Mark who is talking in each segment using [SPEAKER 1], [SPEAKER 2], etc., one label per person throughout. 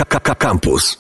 [SPEAKER 1] Campus.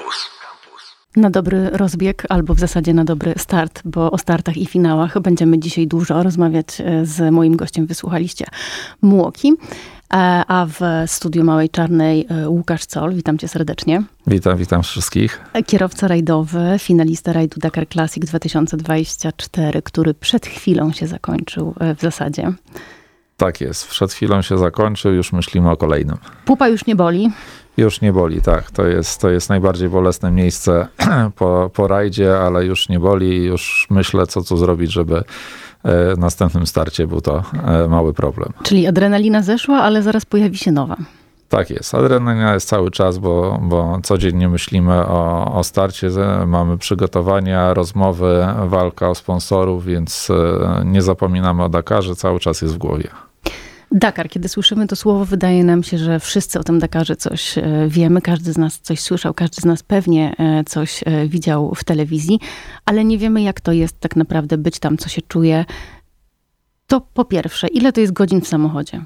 [SPEAKER 2] Na dobry rozbieg, albo w zasadzie na dobry start, bo o startach i finałach będziemy dzisiaj dużo rozmawiać z moim gościem. Wysłuchaliście Mułoki, a w studiu Małej Czarnej Łukasz Coll. Witam cię serdecznie.
[SPEAKER 3] Witam wszystkich.
[SPEAKER 2] Kierowca rajdowy, finalista rajdu Dakar Classic 2024, który przed chwilą się zakończył w zasadzie.
[SPEAKER 3] Tak jest, przed chwilą się zakończył, już myślimy o kolejnym.
[SPEAKER 2] Pupa już nie boli?
[SPEAKER 3] Już nie boli, tak. To jest najbardziej bolesne miejsce po rajdzie, ale już nie boli. Już myślę, co tu zrobić, żeby w następnym starcie był to mały problem.
[SPEAKER 2] Czyli adrenalina zeszła, ale zaraz pojawi się nowa.
[SPEAKER 3] Tak jest. Adrenalina jest cały czas, bo codziennie myślimy o starcie. Mamy przygotowania, rozmowy, walka o sponsorów, więc nie zapominamy o Dakarze. Cały czas jest w głowie.
[SPEAKER 2] Dakar, kiedy słyszymy to słowo, wydaje nam się, że wszyscy o tym Dakarze coś wiemy. Każdy z nas coś słyszał, każdy z nas pewnie coś widział w telewizji, ale nie wiemy, jak to jest tak naprawdę być tam, co się czuje. To po pierwsze, ile to jest godzin w samochodzie?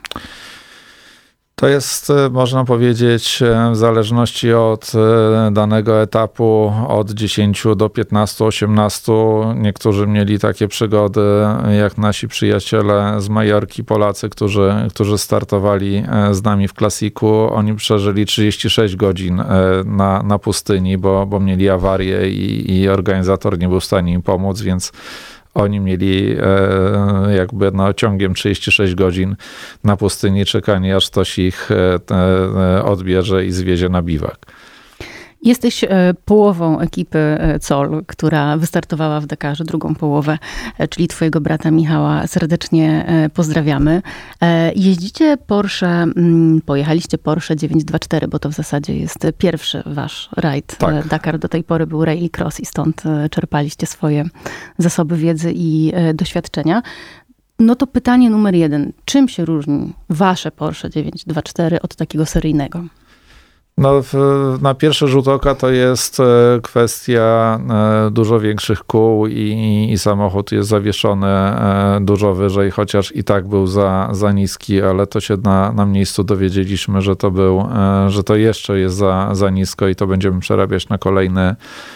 [SPEAKER 3] To jest, można powiedzieć, w zależności od danego etapu od 10 do 15, 18. Niektórzy mieli takie przygody, jak nasi przyjaciele z Majorki, Polacy, którzy startowali z nami w klasiku. Oni przeżyli 36 godzin na pustyni, bo mieli awarię i organizator nie był w stanie im pomóc, więc oni mieli jakby ciągiem 36 godzin na pustyni czekanie, aż ktoś ich odbierze i zwiezie na biwak.
[SPEAKER 2] Jesteś połową ekipy Coll, która wystartowała w Dakarze, drugą połowę, czyli twojego brata Michała. Serdecznie pozdrawiamy. Jeździcie Porsche, pojechaliście Porsche 924, bo to w zasadzie jest pierwszy wasz rajd.
[SPEAKER 3] Tak.
[SPEAKER 2] Dakar do tej pory był rallycross i stąd czerpaliście swoje zasoby wiedzy i doświadczenia. No to pytanie numer 1. Czym się różni wasze Porsche 924 od takiego seryjnego?
[SPEAKER 3] No, na pierwszy rzut oka to jest kwestia dużo większych kół i samochód jest zawieszony dużo wyżej, chociaż i tak był za niski, ale to się na miejscu dowiedzieliśmy, że to jeszcze jest za nisko i to będziemy przerabiać na kolejny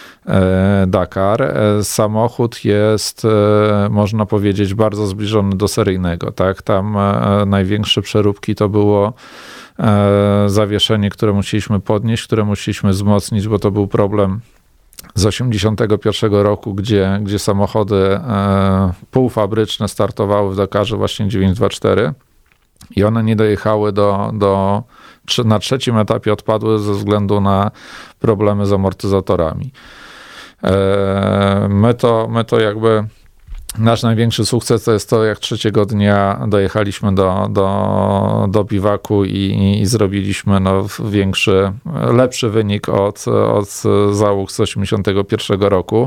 [SPEAKER 3] Dakar. Samochód jest, można powiedzieć, bardzo zbliżony do seryjnego. Tak? Tam największe przeróbki to było zawieszenie, które musieliśmy podnieść, które musieliśmy wzmocnić, bo to był problem z 1981 roku, gdzie samochody półfabryczne startowały w Dakarze właśnie 924 i one nie dojechały na trzecim etapie odpadły ze względu na problemy z amortyzatorami. My to jakby nasz największy sukces to jest to, jak trzeciego dnia dojechaliśmy do biwaku i zrobiliśmy lepszy wynik od załóg z 1981 roku.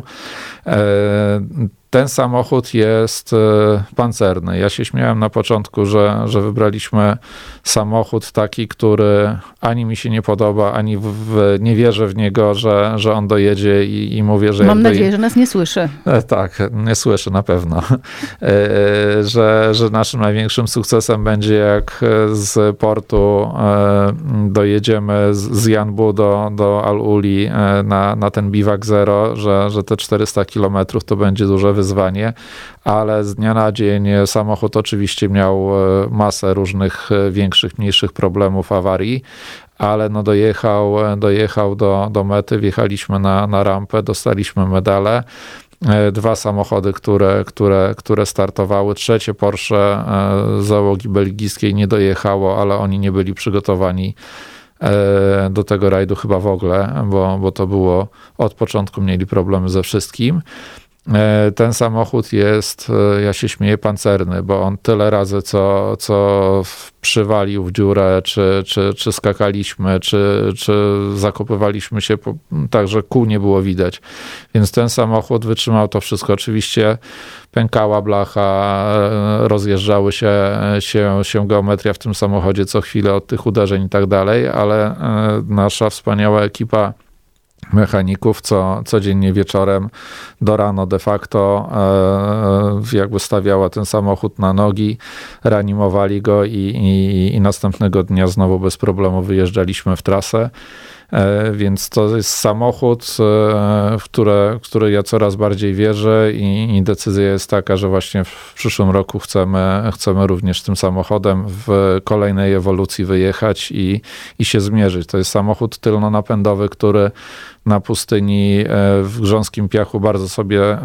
[SPEAKER 3] Ten samochód jest pancerny. Ja się śmiałem na początku, że wybraliśmy samochód taki, który ani mi się nie podoba, ani nie wierzę w niego, że on dojedzie i mówię, że...
[SPEAKER 2] Mam nadzieję, że nas nie słyszy.
[SPEAKER 3] Tak, nie słyszy na pewno. Że naszym największym sukcesem będzie, jak z portu dojedziemy z Janbu do Al-Uli na ten biwak zero, że te 400 kilometrów to będzie duże wyzwanie, ale z dnia na dzień samochód oczywiście miał masę różnych większych, mniejszych problemów, awarii, ale dojechał do mety, wjechaliśmy na rampę, dostaliśmy medale. 2 samochody, które startowały. Trzecie Porsche załogi belgijskiej nie dojechało, ale oni nie byli przygotowani do tego rajdu chyba w ogóle, bo to było od początku, mieli problemy ze wszystkim. Ten samochód jest, ja się śmieję, pancerny, bo on tyle razy, co przywalił w dziurę, czy skakaliśmy, czy zakopywaliśmy się, tak że kół nie było widać. Więc ten samochód wytrzymał to wszystko. Oczywiście pękała blacha, rozjeżdżały się geometria w tym samochodzie co chwilę od tych uderzeń i tak dalej, ale nasza wspaniała ekipa mechaników, co codziennie wieczorem do rano de facto jakby stawiała ten samochód na nogi, reanimowali go i następnego dnia znowu bez problemu wyjeżdżaliśmy w trasę. Więc to jest samochód, w który ja coraz bardziej wierzę i decyzja jest taka, że właśnie w przyszłym roku chcemy również tym samochodem w kolejnej ewolucji wyjechać i się zmierzyć. To jest samochód tylnonapędowy, który na pustyni w grząskim piachu bardzo sobie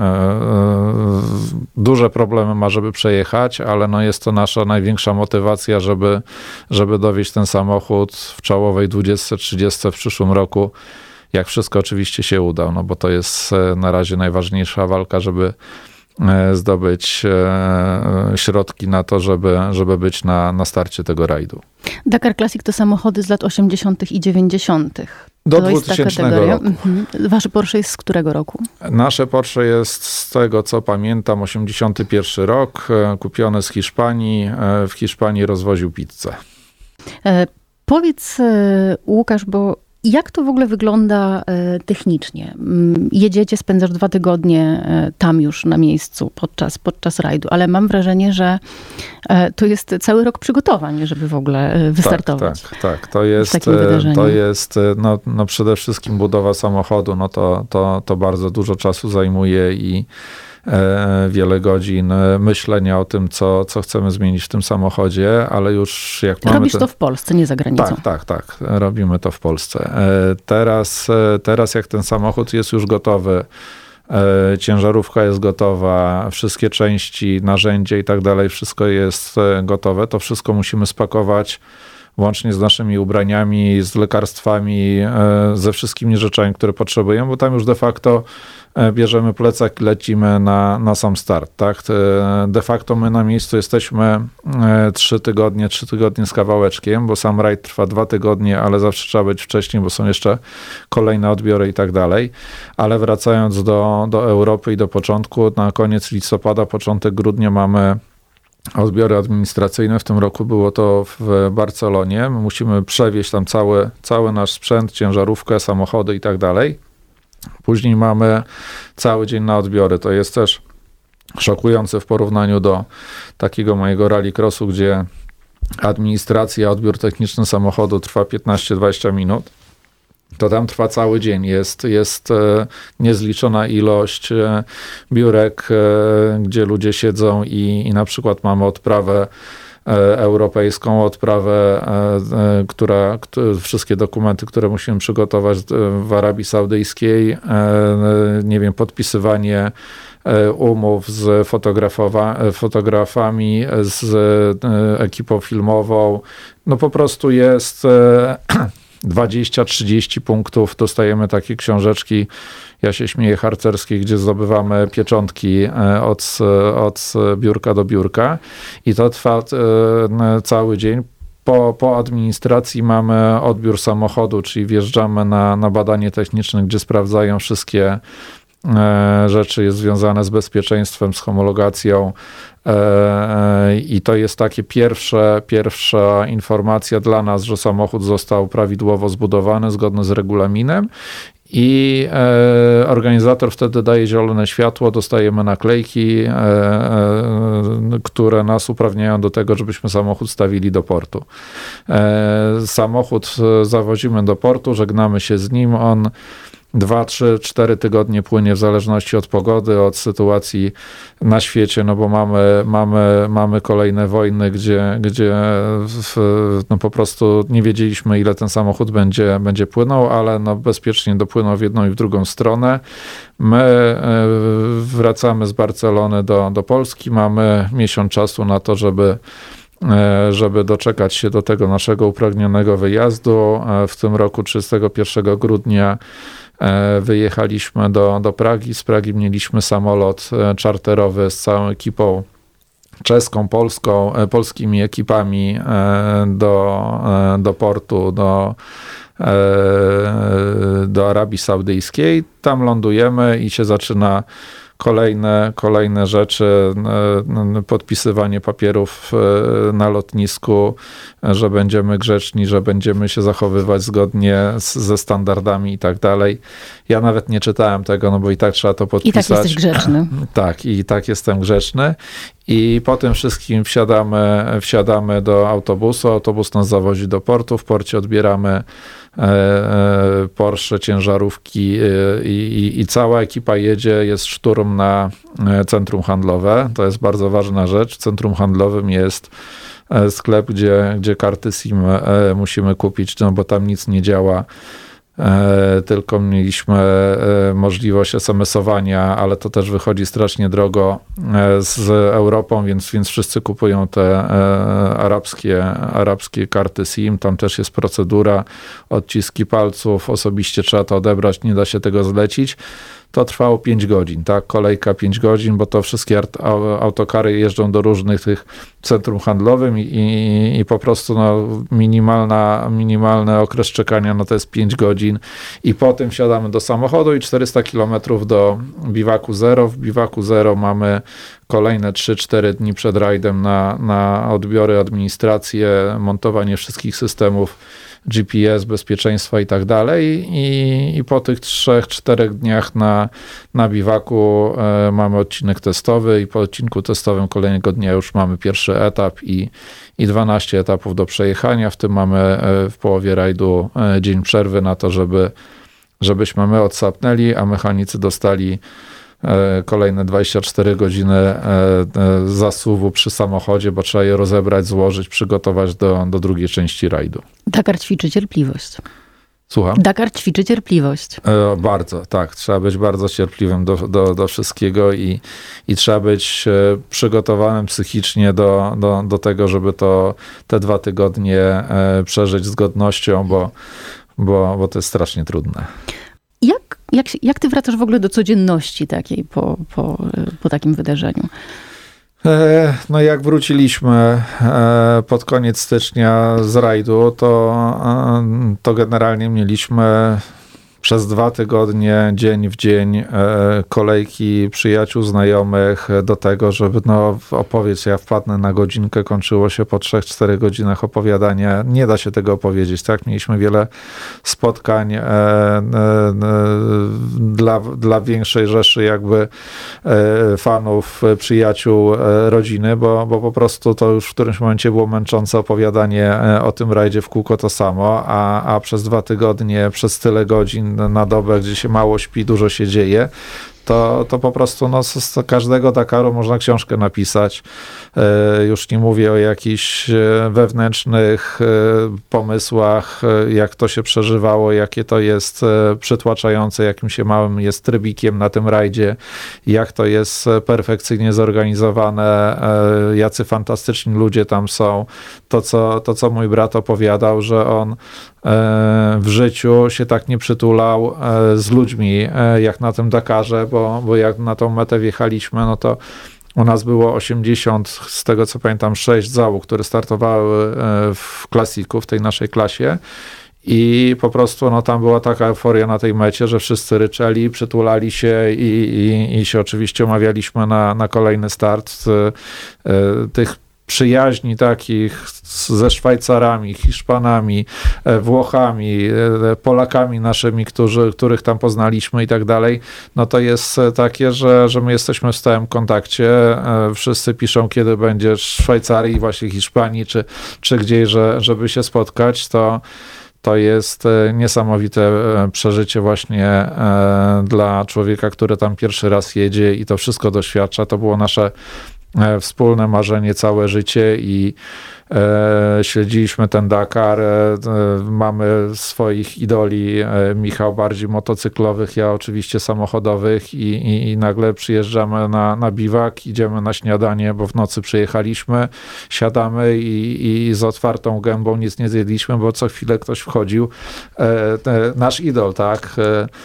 [SPEAKER 3] duże problemy ma, żeby przejechać, ale no jest to nasza największa motywacja, żeby dowieźć ten samochód w czołowej 20-30 w przyszłym roku, jak wszystko oczywiście się uda, no bo to jest na razie najważniejsza walka, żeby zdobyć środki na to, żeby być na starcie tego rajdu.
[SPEAKER 2] Dakar Classic to samochody z lat 80. i 90.
[SPEAKER 3] Do
[SPEAKER 2] to
[SPEAKER 3] 2000 roku.
[SPEAKER 2] Wasze Porsche jest z którego roku?
[SPEAKER 3] Nasze Porsche jest, z tego co pamiętam, 81 rok, kupione z Hiszpanii. W Hiszpanii rozwoził pizzę.
[SPEAKER 2] Powiedz, Łukasz, bo jak to w ogóle wygląda technicznie? Jedziecie, spędzasz 2 tygodnie tam już na miejscu podczas rajdu, ale mam wrażenie, że to jest cały rok przygotowań, żeby w ogóle wystartować.
[SPEAKER 3] Tak. To jest no przede wszystkim budowa samochodu, no to bardzo dużo czasu zajmuje i wiele godzin myślenia o tym, co chcemy zmienić w tym samochodzie, ale już jak mamy...
[SPEAKER 2] Robisz to w Polsce, nie za granicą.
[SPEAKER 3] Tak. Robimy to w Polsce. Teraz jak ten samochód jest już gotowy, ciężarówka jest gotowa, wszystkie części, narzędzie i tak dalej, wszystko jest gotowe, to wszystko musimy spakować łącznie z naszymi ubraniami, z lekarstwami, ze wszystkimi rzeczami, które potrzebujemy, bo tam już de facto bierzemy plecak i lecimy na sam start. Tak? De facto my na miejscu jesteśmy 3 tygodnie z kawałeczkiem, bo sam rajd trwa 2 tygodnie, ale zawsze trzeba być wcześniej, bo są jeszcze kolejne odbiory i tak dalej. Ale wracając do Europy i do początku, na koniec listopada, początek grudnia mamy odbiory administracyjne. W tym roku było to w Barcelonie. My musimy przewieźć tam cały nasz sprzęt, ciężarówkę, samochody i tak dalej. Później mamy cały dzień na odbiory. To jest też szokujące w porównaniu do takiego mojego rallycrossu, gdzie administracja, odbiór techniczny samochodu trwa 15-20 minut. To tam trwa cały dzień. Jest niezliczona ilość biurek, gdzie ludzie siedzą i na przykład mamy odprawę europejską, odprawę, wszystkie dokumenty, które musimy przygotować w Arabii Saudyjskiej, nie wiem, podpisywanie umów z fotografami, z ekipą filmową. No po prostu jest 20-30 punktów, dostajemy takie książeczki, ja się śmieję, harcerskie, gdzie zdobywamy pieczątki od biurka do biurka i to trwa cały dzień. Po administracji mamy odbiór samochodu, czyli wjeżdżamy na badanie techniczne, gdzie sprawdzają wszystkie rzeczy jest związane z bezpieczeństwem, z homologacją i to jest takie pierwsza informacja dla nas, że samochód został prawidłowo zbudowany, zgodny z regulaminem i organizator wtedy daje zielone światło, dostajemy naklejki, które nas uprawniają do tego, żebyśmy samochód stawili do portu. Samochód zawozimy do portu, żegnamy się z nim, on 2, 3, 4 tygodnie płynie w zależności od pogody, od sytuacji na świecie, no bo mamy kolejne wojny, gdzie no po prostu nie wiedzieliśmy, ile ten samochód będzie płynął, ale no bezpiecznie dopłynął w jedną i w drugą stronę. My wracamy z Barcelony do Polski, mamy miesiąc czasu na to, żeby doczekać się do tego naszego upragnionego wyjazdu. W tym roku 31 grudnia wyjechaliśmy do Pragi. Z Pragi mieliśmy samolot czarterowy z całą ekipą czeską, polską, polskimi ekipami do portu, do Arabii Saudyjskiej. Tam lądujemy i się zaczyna kolejne rzeczy, podpisywanie papierów na lotnisku, że będziemy grzeczni, że będziemy się zachowywać zgodnie ze standardami i tak dalej. Ja nawet nie czytałem tego, no bo i tak trzeba to podpisać.
[SPEAKER 2] I tak jesteś grzeczny.
[SPEAKER 3] Tak, i tak jestem grzeczny. I po tym wszystkim wsiadamy do autobusu, autobus nas zawozi do portu, w porcie odbieramy Porsche, ciężarówki i cała ekipa jedzie, jest szturm na centrum handlowe. To jest bardzo ważna rzecz. Centrum handlowym jest sklep, gdzie karty SIM musimy kupić, no bo tam nic nie działa. Tylko mieliśmy możliwość SMS-owania, ale to też wychodzi strasznie drogo z Europą, więc wszyscy kupują te arabskie karty SIM. Tam też jest procedura, odciski palców, osobiście trzeba to odebrać, nie da się tego zlecić. To trwało 5 godzin, tak? Kolejka 5 godzin, bo to wszystkie autokary jeżdżą do różnych tych centrum handlowym i po prostu no, minimalny okres czekania no to jest 5 godzin i potem wsiadamy do samochodu i 400 km do biwaku Zero. W biwaku Zero mamy kolejne 3-4 dni przed rajdem na odbiory, administrację, montowanie wszystkich systemów GPS, bezpieczeństwa i tak dalej. I po tych 3-4 dniach na biwaku mamy odcinek testowy i po odcinku testowym kolejnego dnia już mamy pierwszy etap i 12 etapów do przejechania. W tym mamy w połowie rajdu dzień przerwy na to, żebyśmy my odsapnęli, a mechanicy dostali kolejne 24 godziny zasuwu przy samochodzie, bo trzeba je rozebrać, złożyć, przygotować do drugiej części rajdu.
[SPEAKER 2] Dakar ćwiczy cierpliwość.
[SPEAKER 3] Słucham?
[SPEAKER 2] Dakar ćwiczy cierpliwość.
[SPEAKER 3] Bardzo, tak. Trzeba być bardzo cierpliwym do wszystkiego i trzeba być przygotowanym psychicznie do tego, żeby te 2 tygodnie przeżyć z godnością, bo to jest strasznie trudne.
[SPEAKER 2] Jak ty wracasz w ogóle do codzienności takiej po takim wydarzeniu?
[SPEAKER 3] No jak wróciliśmy pod koniec stycznia z rajdu, to generalnie mieliśmy przez 2 tygodnie, dzień w dzień, kolejki przyjaciół, znajomych do tego, żeby opowiedz, ja wpadnę na godzinkę, kończyło się po 3-4 godzinach opowiadania. Nie da się tego opowiedzieć, tak? Mieliśmy wiele spotkań dla większej rzeszy jakby fanów, przyjaciół, rodziny, bo po prostu to już w którymś momencie było męczące opowiadanie o tym rajdzie w kółko to samo, a przez 2 tygodnie, przez tyle godzin na dobę, gdzie się mało śpi, dużo się dzieje, to po prostu z każdego Dakaru można książkę napisać. Już nie mówię o jakichś wewnętrznych pomysłach, jak to się przeżywało, jakie to jest przytłaczające, jakim się małym jest trybikiem na tym rajdzie, jak to jest perfekcyjnie zorganizowane, jacy fantastyczni ludzie tam są. To, co mój brat opowiadał, że on w życiu się tak nie przytulał z ludźmi, jak na tym Dakarze, bo jak na tą metę wjechaliśmy, no to u nas było 80, z tego co pamiętam, 6 załóg, które startowały w klasiku, w tej naszej klasie. I po prostu tam była taka euforia na tej mecie, że wszyscy ryczeli, przytulali się i się oczywiście umawialiśmy na kolejny start. Tych przyjaźni takich ze Szwajcarami, Hiszpanami, Włochami, Polakami naszymi, których tam poznaliśmy i tak dalej, no to jest takie, że my jesteśmy w stałym kontakcie. Wszyscy piszą, kiedy będziesz w Szwajcarii, właśnie Hiszpanii, czy gdzieś, żeby się spotkać, to jest niesamowite przeżycie właśnie dla człowieka, który tam pierwszy raz jedzie i to wszystko doświadcza. To było nasze wspólne marzenie całe życie i śledziliśmy ten Dakar. Mamy swoich idoli, Michał bardziej motocyklowych, ja oczywiście samochodowych i nagle przyjeżdżamy na biwak, idziemy na śniadanie, bo w nocy przyjechaliśmy, siadamy i z otwartą gębą nic nie zjedliśmy, bo co chwilę ktoś wchodził. Nasz idol, tak?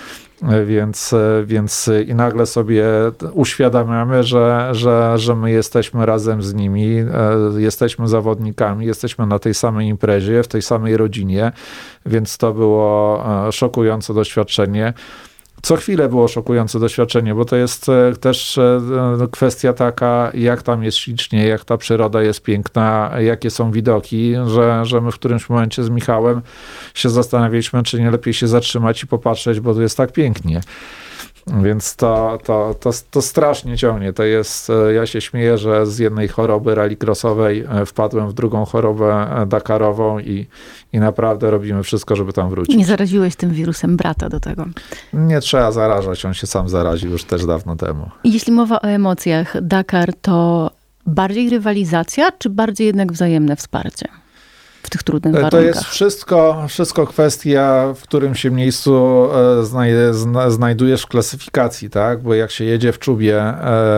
[SPEAKER 3] Więc i nagle sobie uświadamiamy, że my jesteśmy razem z nimi, jesteśmy zawodnikami, jesteśmy na tej samej imprezie, w tej samej rodzinie, więc to było szokujące doświadczenie. Co chwilę było szokujące doświadczenie, bo to jest też kwestia taka, jak tam jest ślicznie, jak ta przyroda jest piękna, jakie są widoki, że my w którymś momencie z Michałem się zastanawialiśmy, czy nie lepiej się zatrzymać i popatrzeć, bo tu jest tak pięknie. Więc to strasznie ciągnie. To jest, ja się śmieję, że z jednej choroby rallycrossowej wpadłem w drugą chorobę Dakarową i naprawdę robimy wszystko, żeby tam wrócić.
[SPEAKER 2] Nie zaraziłeś tym wirusem brata do tego?
[SPEAKER 3] Nie trzeba zarażać, on się sam zaraził już też dawno temu.
[SPEAKER 2] Jeśli mowa o emocjach, Dakar to bardziej rywalizacja, czy bardziej jednak wzajemne wsparcie w tych trudnych warunkach?
[SPEAKER 3] To jest wszystko kwestia, w którym się miejscu znajdujesz w klasyfikacji, tak? Bo jak się jedzie w czubie,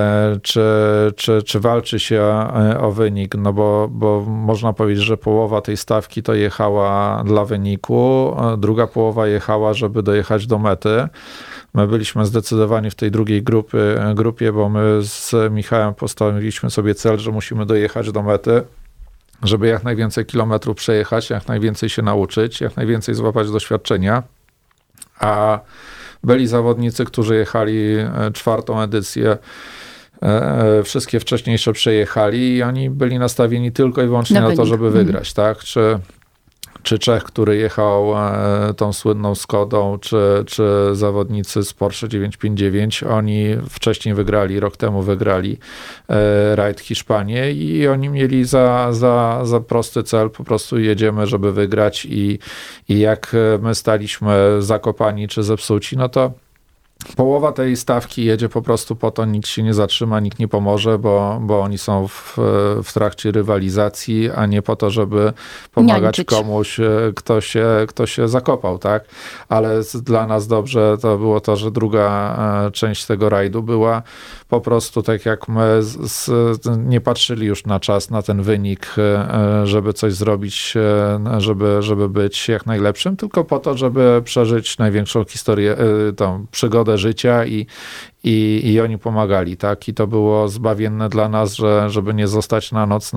[SPEAKER 3] czy walczy się o wynik, no bo można powiedzieć, że połowa tej stawki to jechała dla wyniku, druga połowa jechała, żeby dojechać do mety. My byliśmy zdecydowani w tej drugiej grupie, bo my z Michałem postawiliśmy sobie cel, że musimy dojechać do mety, żeby jak najwięcej kilometrów przejechać, jak najwięcej się nauczyć, jak najwięcej złapać doświadczenia. A byli zawodnicy, którzy jechali 4. edycję, wszystkie wcześniejsze przejechali i oni byli nastawieni tylko i wyłącznie na to, żeby wygrać, tak? Czy Czech, który jechał tą słynną Skodą, czy zawodnicy z Porsche 959, oni wcześniej wygrali, rok temu wygrali rajd Hiszpanię i oni mieli za prosty cel, po prostu jedziemy, żeby wygrać i jak my staliśmy zakopani czy zepsuci, no to połowa tej stawki jedzie po prostu po to, nikt się nie zatrzyma, nikt nie pomoże, bo oni są w trakcie rywalizacji, a nie po to, żeby pomagać komuś, kto się zakopał, tak? Ale dla nas dobrze to było to, że druga część tego rajdu była po prostu tak jak my nie patrzyli już na czas, na ten wynik, żeby coś zrobić, żeby być jak najlepszym, tylko po to, żeby przeżyć największą historię, tą przygodę życia i oni pomagali, tak? I to było zbawienne dla nas, żeby nie zostać na noc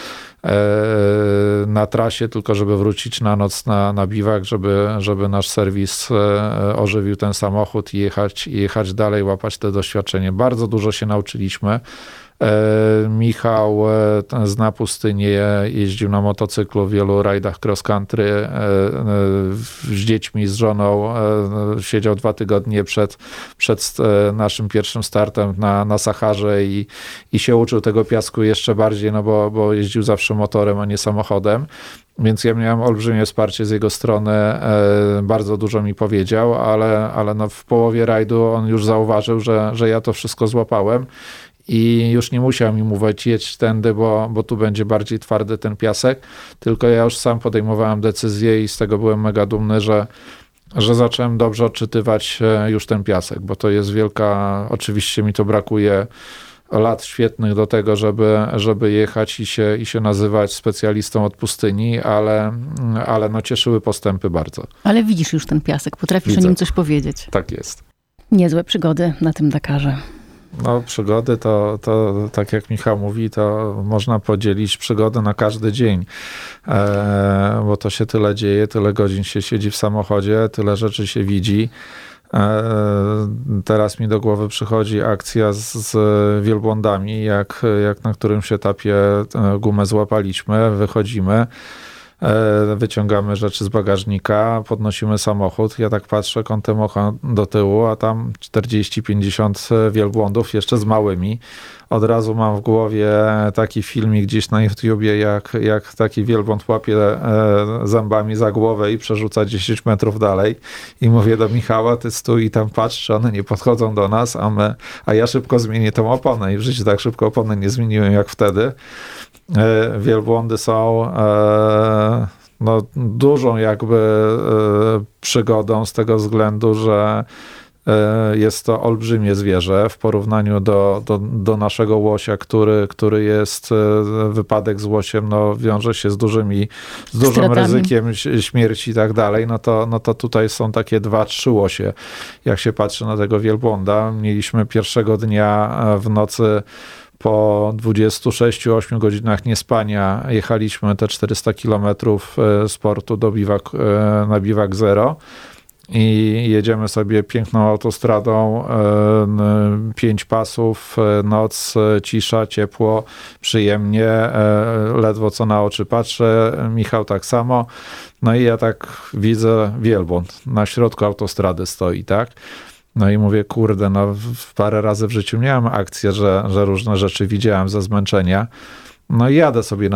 [SPEAKER 3] na trasie, tylko żeby wrócić na noc na biwak, żeby nasz serwis ożywił ten samochód i jechać dalej, łapać te doświadczenie. Bardzo dużo się nauczyliśmy. Michał zna pustynię, jeździł na motocyklu w wielu rajdach cross country, z dziećmi, z żoną, siedział 2 tygodnie przed naszym pierwszym startem na Saharze i się uczył tego piasku jeszcze bardziej, no bo jeździł zawsze motorem, a nie samochodem. Więc ja miałem olbrzymie wsparcie z jego strony, bardzo dużo mi powiedział, ale no w połowie rajdu on już zauważył, że ja to wszystko złapałem. I już nie musiał mi mówić, jedź tędy, bo tu będzie bardziej twardy ten piasek, tylko ja już sam podejmowałem decyzję i z tego byłem mega dumny, że zacząłem dobrze odczytywać już ten piasek, bo to jest wielka, oczywiście mi to brakuje lat świetnych do tego, żeby jechać i się nazywać specjalistą od pustyni, ale no cieszyły postępy bardzo.
[SPEAKER 2] Ale widzisz już ten piasek, potrafisz o nim coś powiedzieć.
[SPEAKER 3] Tak jest. Niezłe
[SPEAKER 2] przygody na tym Dakarze.
[SPEAKER 3] No, przygody to tak jak Michał mówi, to można podzielić przygody na każdy dzień, bo to się tyle dzieje, tyle godzin się siedzi w samochodzie, tyle rzeczy się widzi. Teraz mi do głowy przychodzi akcja z wielbłądami, jak na którymś etapie gumę złapaliśmy, wychodzimy, wyciągamy rzeczy z bagażnika, podnosimy samochód, ja tak patrzę kątem oka do tyłu, a tam 40-50 wielbłądów jeszcze z małymi. Od razu mam w głowie taki filmik gdzieś na YouTubie, jak taki wielbłąd łapie zębami za głowę i przerzuca 10 metrów dalej. I mówię do Michała, ty stój i tam patrz, czy one nie podchodzą do nas, a ja szybko zmienię tą oponę. I w życiu tak szybko opony nie zmieniłem jak wtedy. Wielbłądy są no, dużą jakby przygodą z tego względu, że jest to olbrzymie zwierzę w porównaniu do naszego łosia, który jest, wypadek z łosiem, no, wiąże się z dużym ryzykiem śmierci i tak dalej, no to tutaj są takie 2-3 łosie. Jak się patrzy na tego wielbłąda, mieliśmy pierwszego dnia w nocy po 26-8 godzinach niespania jechaliśmy te 400 kilometrów z portu na biwak Zero i jedziemy sobie piękną autostradą, 5 pasów, noc, cisza, ciepło, przyjemnie, ledwo co na oczy patrzę, Michał tak samo. No i ja tak widzę wielbłąd, na środku autostrady stoi, tak? No i mówię, kurde, no parę razy w życiu miałem akcję, że różne rzeczy widziałem ze zmęczenia. No i jadę sobie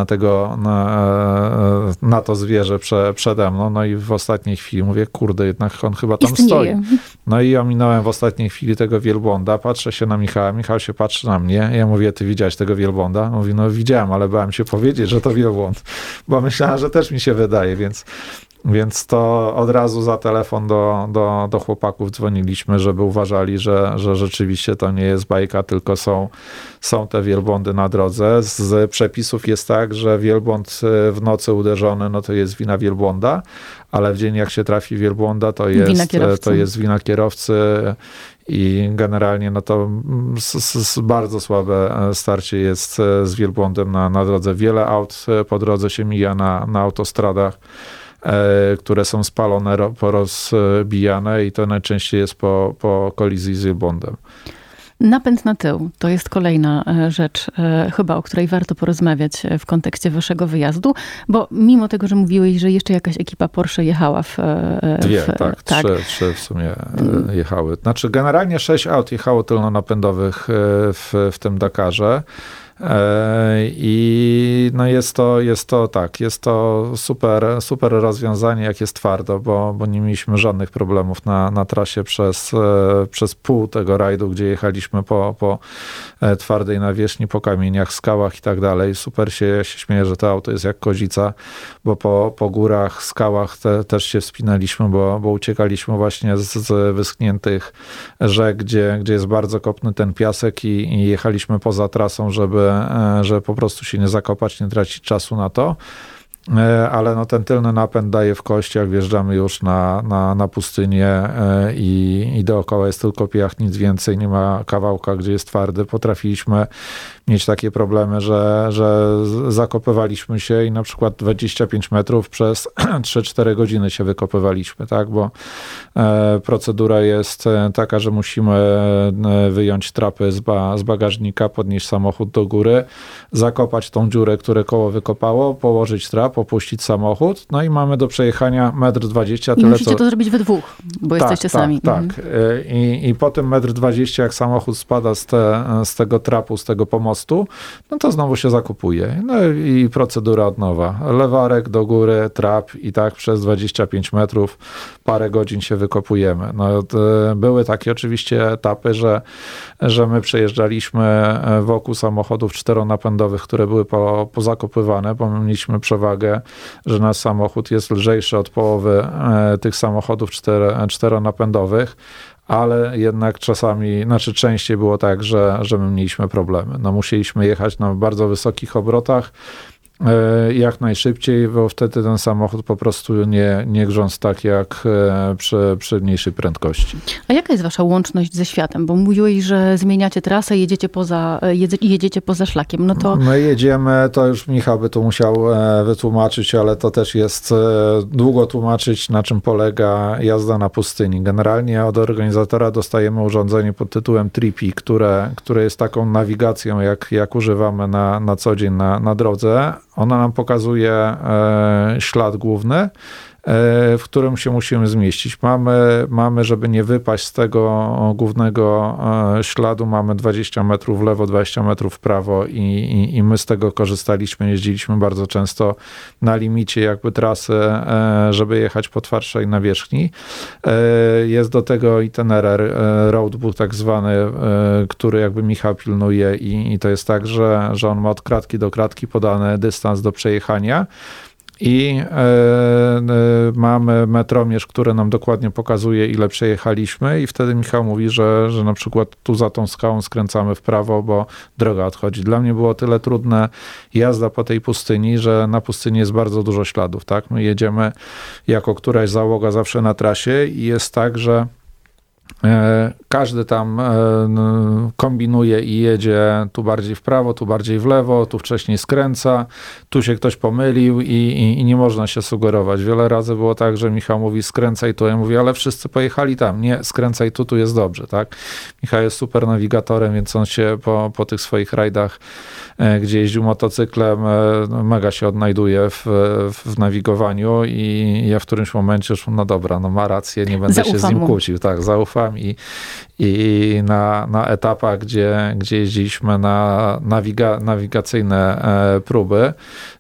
[SPEAKER 3] na to zwierzę przede mną, no i w ostatniej chwili mówię, kurde, jednak on chyba tam stoi. No i ominąłem w ostatniej chwili tego wielbłąda, patrzę się na Michała, Michał się patrzy na mnie, ja mówię, ty widziałeś tego wielbłąda? Mówi, no widziałem, ale bałem się powiedzieć, że to wielbłąd, bo myślałem, że też mi się wydaje, więc to od razu za telefon do chłopaków dzwoniliśmy, żeby uważali, że rzeczywiście to nie jest bajka, tylko są te wielbłądy na drodze. Z przepisów jest tak, że wielbłąd w nocy uderzony, no to jest wina wielbłąda, ale w dzień jak się trafi wielbłąda, to jest wina kierowcy i generalnie no to bardzo słabe starcie jest z wielbłądem na drodze. Wiele aut po drodze się mija na autostradach, które są spalone, porozbijane i to najczęściej jest po kolizji z wielbłądem.
[SPEAKER 2] Napęd na tył to jest kolejna rzecz, chyba o której warto porozmawiać w kontekście waszego wyjazdu, bo mimo tego, że mówiłeś, że jeszcze jakaś ekipa Porsche jechała
[SPEAKER 3] trzy w sumie jechały. Znaczy generalnie 6 aut jechało tylnonapędowych w tym Dakarze. I no jest to super rozwiązanie, jak jest twardo, bo nie mieliśmy żadnych problemów na trasie przez pół tego rajdu, gdzie jechaliśmy po twardej nawierzchni, po kamieniach, skałach i tak dalej. Super się śmieję, że to auto jest jak kozica, bo po górach, skałach też się wspinaliśmy, bo uciekaliśmy właśnie z wyschniętych rzek, gdzie jest bardzo kopny ten piasek i jechaliśmy poza trasą, żeby po prostu się nie zakopać, nie tracić czasu na to. Ale no ten tylny napęd daje w kość, jak wjeżdżamy już na pustynię i dookoła jest tylko piach, nic więcej, nie ma kawałka, gdzie jest twardy. Potrafiliśmy mieć takie problemy, że zakopywaliśmy się i na przykład 25 metrów przez 3-4 godziny się wykopywaliśmy, tak? Bo procedura jest taka, że musimy wyjąć trapy z bagażnika, podnieść samochód do góry, zakopać tą dziurę, które koło wykopało, położyć trap, opuścić samochód, no i mamy do przejechania 1,20 m.
[SPEAKER 2] I musicie to zrobić we dwóch, bo jesteście sami.
[SPEAKER 3] Tak. I po tym 1,20 m, jak samochód spada z tego trapu, z tego pomostu, no to znowu się zakupuje. No i procedura od nowa. Lewarek do góry, trap i tak przez 25 metrów parę godzin się wykopujemy. No, były takie oczywiście etapy, że my przejeżdżaliśmy wokół samochodów czteronapędowych, które były pozakopywane, bo my mieliśmy przewagę, że nasz samochód jest lżejszy od połowy tych samochodów czteronapędowych, ale jednak częściej było tak, że my mieliśmy problemy. No, musieliśmy jechać na bardzo wysokich obrotach, jak najszybciej, bo wtedy ten samochód po prostu nie grząc tak jak przy mniejszej prędkości.
[SPEAKER 2] A jaka jest wasza łączność ze światem? Bo mówiłeś, że zmieniacie trasę, jedziecie poza szlakiem. No to...
[SPEAKER 3] My jedziemy, to już Michał by tu musiał wytłumaczyć, ale to też jest długo tłumaczyć, na czym polega jazda na pustyni. Generalnie od organizatora dostajemy urządzenie pod tytułem Tripi, które jest taką nawigacją, jak używamy na co dzień na drodze. Ona nam pokazuje ślad główny, w którym się musimy zmieścić. Mamy, żeby nie wypaść z tego głównego śladu, mamy 20 metrów w lewo, 20 metrów w prawo i my z tego korzystaliśmy. Jeździliśmy bardzo często na limicie jakby trasy, żeby jechać po twardszej nawierzchni. Jest do tego itinerar, roadbook tak zwany, który jakby Michał pilnuje i to jest tak, że on ma od kratki do kratki podany dystans do przejechania. I mamy metromierz, który nam dokładnie pokazuje, ile przejechaliśmy i wtedy Michał mówi, że na przykład tu za tą skałą skręcamy w prawo, bo droga odchodzi. Dla mnie było tyle trudne jazda po tej pustyni, że na pustyni jest bardzo dużo śladów. Tak? My jedziemy jako któraś załoga zawsze na trasie i jest tak, że każdy tam kombinuje i jedzie tu bardziej w prawo, tu bardziej w lewo, tu wcześniej skręca, tu się ktoś pomylił i nie można się sugerować. Wiele razy było tak, że Michał mówi skręcaj tu, ja mówię, ale wszyscy pojechali tam. Nie, skręcaj tu jest dobrze, tak? Michał jest super nawigatorem, więc on się po tych swoich rajdach, gdzie jeździł motocyklem, mega się odnajduje w nawigowaniu i ja w którymś momencie już, no dobra, no ma rację, nie będę się z nim kłócił. Tak, zaufam i na etapach, gdzie jeździliśmy na nawigacyjne próby,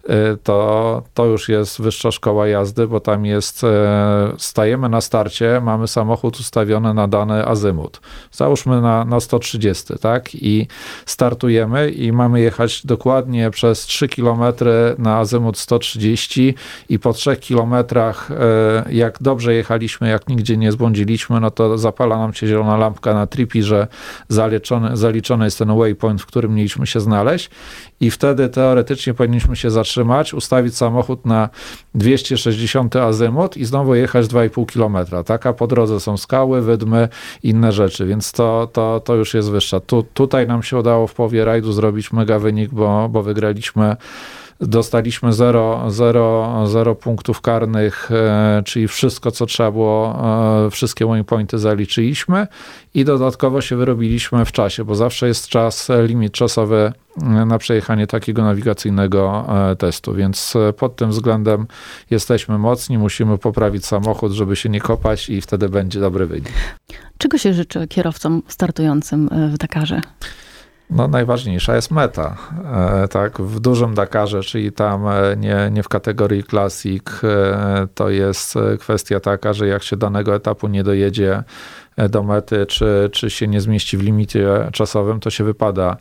[SPEAKER 3] to już jest wyższa szkoła jazdy, bo tam jest, stajemy na starcie, mamy samochód ustawiony na dany azymut. Załóżmy na 130, tak? I startujemy i mamy jechać dokładnie przez 3 km na azymut 130 i po 3 kilometrach, jak dobrze jechaliśmy, jak nigdzie nie zbłądziliśmy, no to zapala nam się zielona lampka na tripi, że zaliczony jest ten waypoint, w którym mieliśmy się znaleźć i wtedy teoretycznie powinniśmy się zatrzymać, ustawić samochód na 260 azymut i znowu jechać 2,5 km. Tak? A po drodze są skały, wydmy, inne rzeczy, więc to już jest wyższa. Tutaj nam się udało w połowie rajdu zrobić mega wynik, bo wygraliśmy. Dostaliśmy 0 punktów karnych, czyli wszystko, co trzeba było, wszystkie waypointy zaliczyliśmy i dodatkowo się wyrobiliśmy w czasie, bo zawsze jest limit czasowy na przejechanie takiego nawigacyjnego testu, więc pod tym względem jesteśmy mocni, musimy poprawić samochód, żeby się nie kopać i wtedy będzie dobry wynik.
[SPEAKER 2] Czego się życzy kierowcom startującym w Dakarze?
[SPEAKER 3] No najważniejsza jest meta, tak, w dużym Dakarze, czyli tam nie w kategorii Classic, to jest kwestia taka, że jak się danego etapu nie dojedzie do mety, czy się nie zmieści w limicie czasowym, to się wypada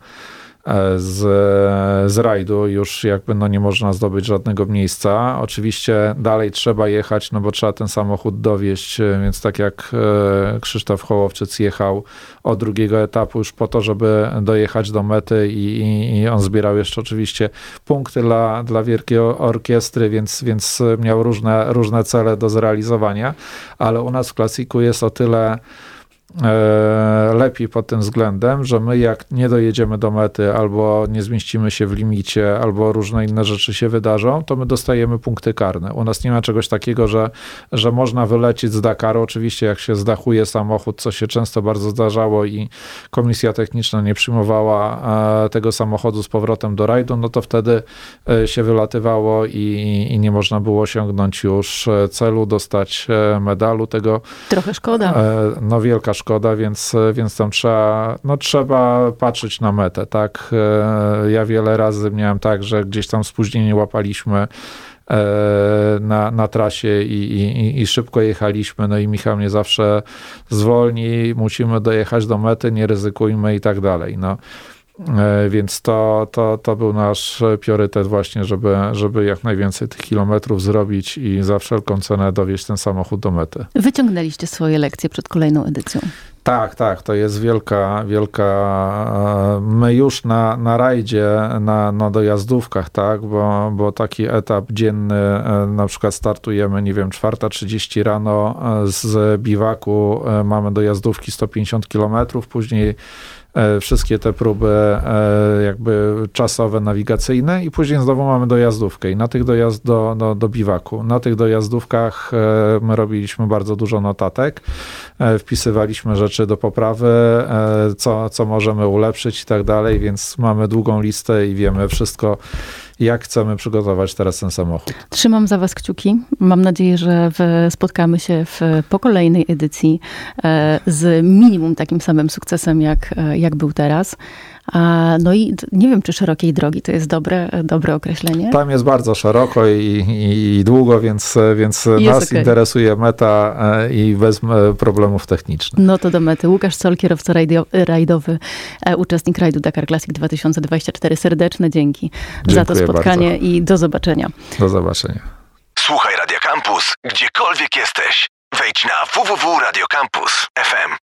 [SPEAKER 3] z rajdu, już jakby nie można zdobyć żadnego miejsca. Oczywiście dalej trzeba jechać, no bo trzeba ten samochód dowieźć, więc tak jak Krzysztof Hołowczyc jechał od drugiego etapu już po to, żeby dojechać do mety i on zbierał jeszcze oczywiście punkty dla Wielkiej Orkiestry, więc miał różne cele do zrealizowania, ale u nas w Classicu jest o tyle lepiej pod tym względem, że my jak nie dojedziemy do mety albo nie zmieścimy się w limicie, albo różne inne rzeczy się wydarzą, to my dostajemy punkty karne. U nas nie ma czegoś takiego, że można wylecieć z Dakaru. Oczywiście jak się zdachuje samochód, co się często bardzo zdarzało i komisja techniczna nie przyjmowała tego samochodu z powrotem do rajdu, no to wtedy się wylatywało i nie można było osiągnąć już celu, dostać medalu tego.
[SPEAKER 2] Trochę szkoda.
[SPEAKER 3] No wielka szkoda, więc tam trzeba patrzeć na metę, tak? Ja wiele razy miałem tak, że gdzieś tam spóźnienie łapaliśmy na trasie i szybko jechaliśmy, no i Michał mnie zawsze zwolni, musimy dojechać do mety, nie ryzykujmy i tak dalej, no. Więc to był nasz priorytet właśnie, żeby jak najwięcej tych kilometrów zrobić i za wszelką cenę dowieźć ten samochód do mety.
[SPEAKER 2] Wyciągnęliście swoje lekcje przed kolejną edycją. Tak, to jest wielka, my już na rajdzie, na dojazdówkach, tak, bo taki etap dzienny, na przykład startujemy, nie wiem, 4:30 rano z biwaku, mamy dojazdówki 150 km, później wszystkie te próby jakby czasowe, nawigacyjne i później znowu mamy dojazdówkę i na tych do biwaku. Na tych dojazdówkach my robiliśmy bardzo dużo notatek, wpisywaliśmy rzeczy do poprawy, co możemy ulepszyć i tak dalej, więc mamy długą listę i wiemy wszystko, jak chcemy przygotować teraz ten samochód. Trzymam za was kciuki. Mam nadzieję, że spotkamy się po kolejnej edycji z minimum takim samym sukcesem, jak był teraz. No i nie wiem, czy szerokiej drogi to jest dobre określenie.
[SPEAKER 3] Tam jest bardzo szeroko i długo, więc nas interesuje meta i bez problemów technicznych.
[SPEAKER 2] No to do mety. Łukasz Sol, kierowca rajdowy, uczestnik rajdu Dakar Classic 2024. Serdeczne dzięki za to spotkanie bardzo. I do zobaczenia.
[SPEAKER 3] Do zobaczenia.
[SPEAKER 1] Słuchaj Radia Campus, gdziekolwiek jesteś. Wejdź na www.radiocampus.fm.